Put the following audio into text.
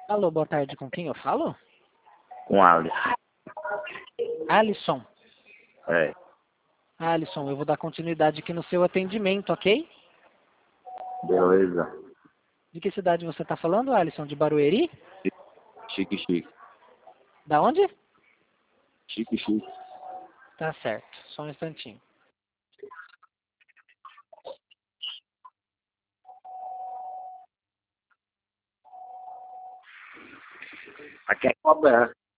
Alô, boa tarde, com quem eu falo? Com Alisson. Alisson. É. Alisson, eu vou dar continuidade aqui no seu atendimento, ok? Beleza. De que cidade você está falando, Alisson? De Barueri? Chique. Da onde? Chique. Tá certo, só um instantinho. Aqui é Coberto.